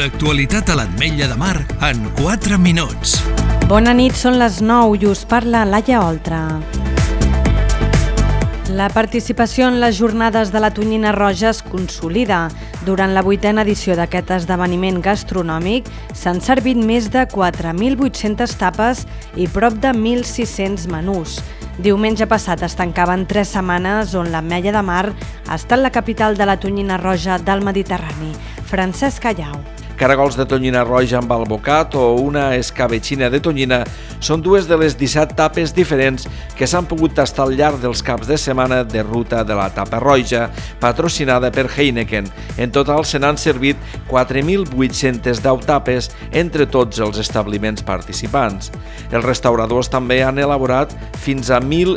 L'actualitat a l'Ametlla de Mar en 4 minuts. Bona nit, són les 9 i us parla Laia Oltra. La participació en les jornades de la Tonyina Roja es consolida. Durant la 8a edició d'aquest esdeveniment gastronòmic s'han servit més de 4.800 tapes i prop de 1.600 menús. Diumenge passat es tancaven 3 setmanes on l'Ametlla de Mar ha estat la capital de la Tonyina Roja del Mediterrani. Francesc Callau. Caragols de tonyina roja amb albocat o una escabetxina de tonyina són dues de les 17 tapes diferents que s'han pogut tastar al llarg dels caps de setmana de ruta de la tapa roja, patrocinada per Heineken. En total se n'han servit 4.810 tapes entre tots els establiments participants. Els restauradors també han elaborat fins a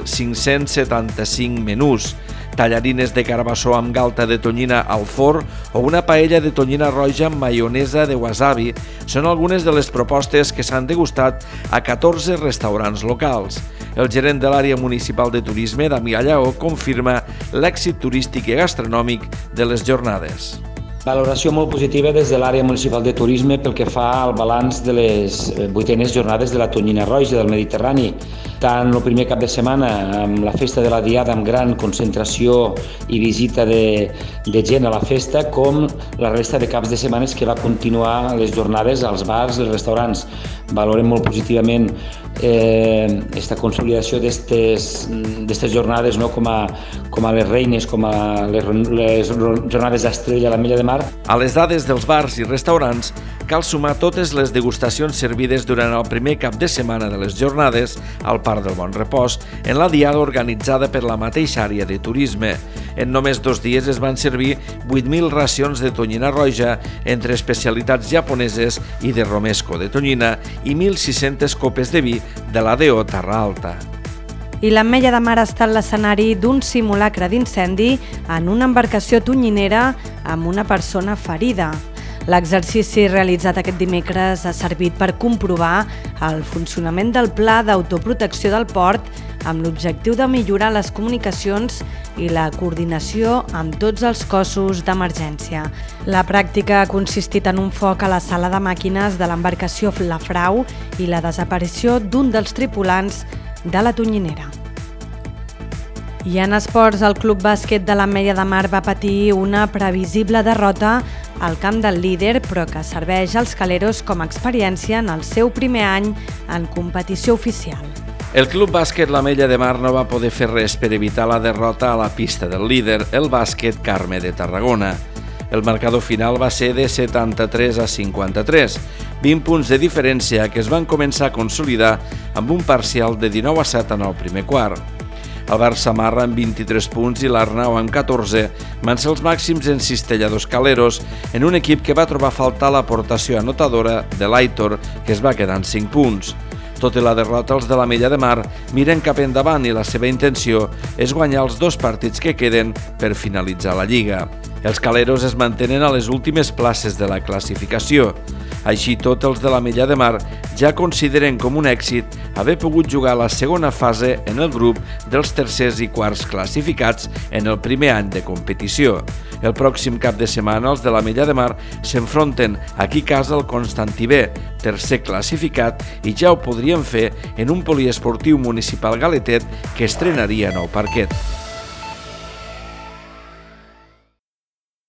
1.575 menús. Tallarines de carbassó amb galta de tonyina al forn o una paella de tonyina roja amb maionesa de wasabi són algunes de les propostes que s'han degustat a 14 restaurants locals. El gerent de l'àrea municipal de turisme, Damià Lleó, confirma l'èxit turístic i gastronòmic de les jornades. Valoració molt positiva des de l'àrea municipal de turisme pel que fa al balanç de les 8enes jornades de la Tonyina Roja del Mediterrani. Tant el primer cap de setmana amb la festa de la Diada amb gran concentració i visita de gent a la festa, com la resta de caps de setmanes que va continuar les jornades als bars i als restaurants. Valorem molt positivament esta consolidació d'estes jornades, no? com a les reines, com a les jornades d'estrella a l'Ametlla de Mar. A les dades dels bars i restaurants cal sumar totes les degustacions servides durant el primer cap de setmana de les jornades al Parc del Bon Repòs en la diada organitzada per la mateixa àrea de turisme. En només 2 dies es van servir 8.000 racions de tonyina roja entre especialitats japoneses i de romesco de tonyina i 1.600 copes de vi de la D.O. Terra Alta. I l'Ametlla de Mar ha estat l'escenari d'un simulacre d'incendi en una embarcació tonyinera amb una persona ferida. L'exercici realitzat aquest dimecres ha servit per comprovar el funcionament del pla d'autoprotecció del port amb l'objectiu de millorar les comunicacions i la coordinació amb tots els cossos d'emergència. La pràctica ha consistit en un foc a la sala de màquines de l'embarcació La Frau i la desaparició d'un dels tripulants de la tonyinera. I en esports, el Club Bàsquet de l'Ametlla de Mar va patir una previsible derrota al camp del líder, però que serveix als caleros com a experiència en el seu primer any en competició oficial. El Club Bàsquet l'Ametlla de Mar no va poder fer res per evitar la derrota a la pista del líder, el Bàsquet Carme de Tarragona. El marcador final va ser de 73-53, 20 punts de diferència que es van començar a consolidar amb un parcial de 19-7 en el primer quart. El Barça Marra amb 23 punts i l'Arnau amb 14 van ser els màxims encistelladors caleros en un equip que va trobar a faltar l'aportació anotadora de l'Aitor, que es va quedar en 5 punts. Tot i la derrota, els de l'Ametlla de Mar miren cap endavant i la seva intenció és guanyar els 2 partits que queden per finalitzar la Lliga. Els caleros es mantenen a les últimes places de la classificació. Així tot, els de l'Ametlla de Mar ja consideren com un èxit haver pogut jugar la segona fase en el grup dels tercers i quarts classificats en el primer any de competició. El pròxim cap de setmana els de l'Ametlla de Mar s'enfronten aquí a casa al Constantí B, tercer classificat, i ja ho podrien fer en un poliesportiu municipal galetet que estrenaria nou parquet.